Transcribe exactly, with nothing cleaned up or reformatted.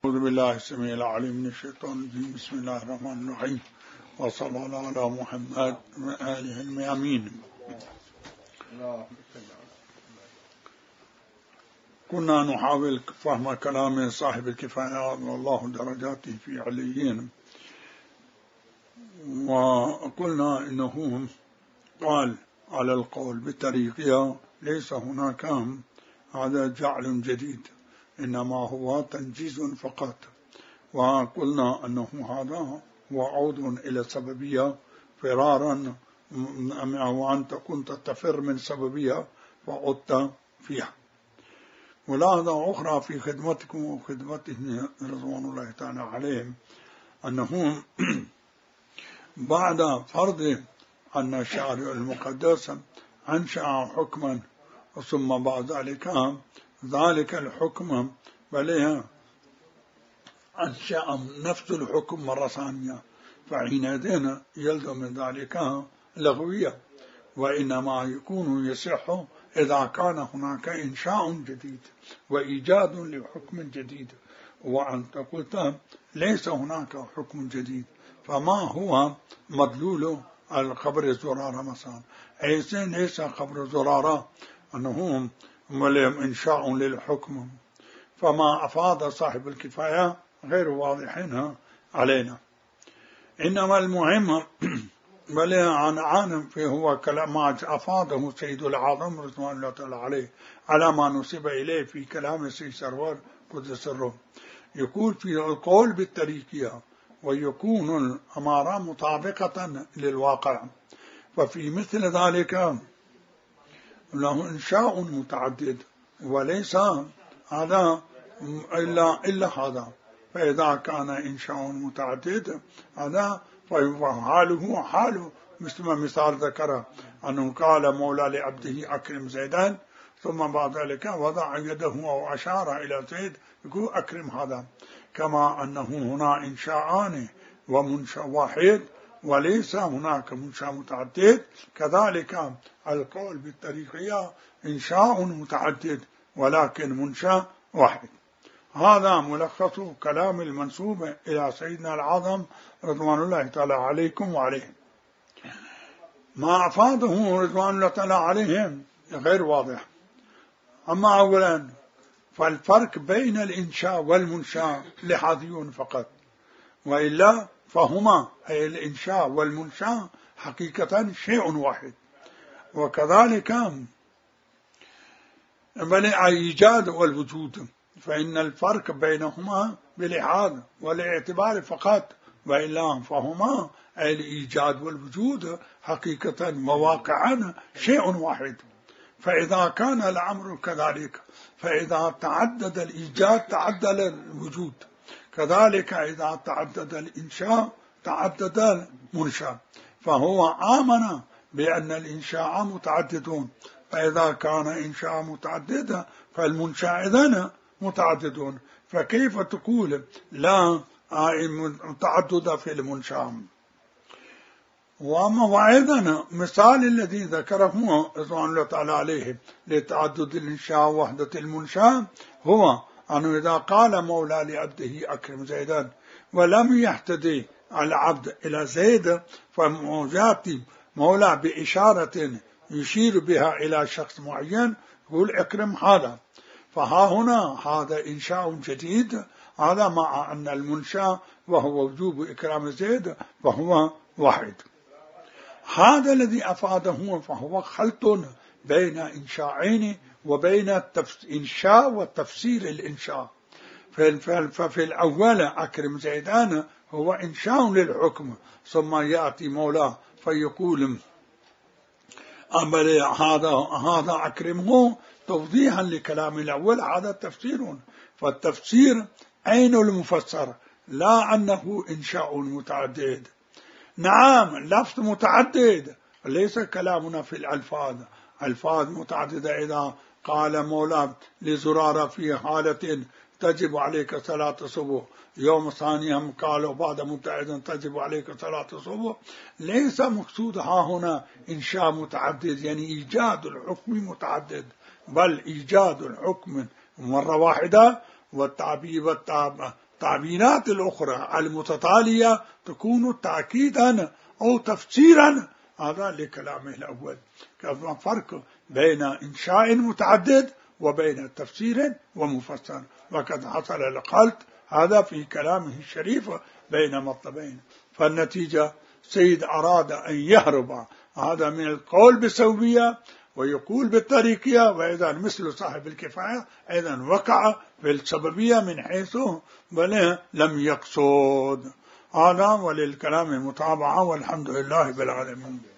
أعوذ بالله السميع العليم من الشيطان الرجيم. بسم الله الرحمن الرحيم، وصلى الله على محمد وآله الميامين. كنا نحاول فهم كلام صاحب الكفاية والله درجاته في عليين، وقلنا إنه قال على القول بالطريقية ليس هناك هذا جعل جديد، إنما هو تنجيز فقط. وقلنا أنه هذا هو عود إلى سببية فرارا، وأنت كنت تفر من سببية وعدت فيها. ملاحظة أخرى في خدمتكم وخدمته رضوان الله تعالى عليهم، أنه بعد فرض أن الشارع المقدس أنشأ حكما، ثم بعد ذلك ذلك الحكم بل أنشأ نفس الحكم مرة ثانية، فحينئذ يلزم من ذلك لغوية، وإنما يكون يصح إذا كان هناك إنشاء جديد وإيجاد لحكم جديد. وأنت قلت ليس هناك حكم جديد، فما هو مدلول الخبر الزرارة مثلا؟ ليس خبر الزرارة أنه إنشاء للحكم، فما أفاد صاحب الكفاية غير واضحين علينا. إنما المهم بل عن عالم فيه هو كلام ما أفاده سيد العظم رضوان الله تعالى عليه على ما نسب إليه في كلام سيد سرور قدس سره. يقول في القول بالطريقية ويكون الأمارة مطابقة للواقع، وفي مثل ذلك له إنشاء متعدد، وليس هذا إلا, إلا هذا. فإذا كان إنشاء متعدد هذا فحاله حاله مثل ما مثال ذكره، أنه قال مولى لعبده أكرم زيدان، ثم بعد ذلك وضع يده أو أشار إلى زيد يقول أكرم هذا، كما أنه هنا إنشاءان ومنشأ واحد وليس هناك منشأ متعدد، كذلك القول بالطريقية إنشاء متعدد ولكن منشأ واحد. هذا ملخص كلام المنسوب إلى سيدنا العظم رضوان الله تعالى عليكم وعليهم. ما أفاده رضوان الله تعالى عليهم غير واضح. أما أولا فالفرق بين الإنشاء والمنشأ لحظي فقط، وإلا فهما أي الإنشاء والمنشأ حقيقة شيء واحد. وكذلك بل الإيجاد والوجود، فإن الفرق بينهما بلحاظ والاعتبار فقط، وإلا فهما أي الإيجاد والوجود حقيقة وواقعا شيء واحد. فإذا كان الأمر كذلك، فإذا تعدد الإيجاد تعدد الوجود، كذلك إذا تعدد الإنشاء تعدد المنشأ. فهو آمن بأن الإنشاء متعددون، فإذا كان إنشاء متعددا فالمنشأ إذن متعددون، فكيف تقول لا تعدد في المنشأ؟ وأيضا مثال الذي ذكره رضوان الله تعالى عليه لتعدد الإنشاء ووحدة المنشأ هو أنه إذا قال مولى لعبده أكرم زيدا ولم يهتدي العبد إلى زيد، فيأتي مولى بإشارة يشير بها إلى شخص معين يقول أكرم هذا، فها هنا هذا إنشاء جديد، هذا مع أن المنشأ وهو وجوب إكرام زيد فهو واحد. هذا الذي أفاده فهو خلط بين إنشاءين وبين إنشاء وتفسير الإنشاء. ففي الأول أكرم زيدان هو إنشاء للحكم، ثم يأتي مولاه فيقول هذا هذا أكرمه توضيحا لكلام الأول، هذا تفسير. فالتفسير عين المفسر، لا أنه إنشاء متعدد. نعم لفظ متعدد، ليس كلامنا في الألفاظ، ألفاظ متعددة. إذا قال مولى لزرارة في حالة تجب عليك صلاة الصبح، يوم ثاني هم قالوا بعد متعدد تجب عليك صلاة الصبح، ليس مقصودها هنا إنشاء متعدد يعني إيجاد الحكم متعدد، بل إيجاد الحكم مرة واحدة والتعبير التعبيرات الأخرى المتتالية تكون تأكيدا أو تفسيرا هذا لكلامه الأول. كما فرق بين إنشاء متعدد وبين تفسير ومفسر، وقد حصل الخلط هذا في كلامه الشريف بين مطلبين. فالنتيجة سيد أراد أن يهرب هذا من القول بالسوبية ويقول بالطريقية، وإذا مثل صاحب الكفاية أيضا وقع في السببية من حيث بل لم يقصد هذا. وللكلام متابعة، والحمد لله بالعالمين.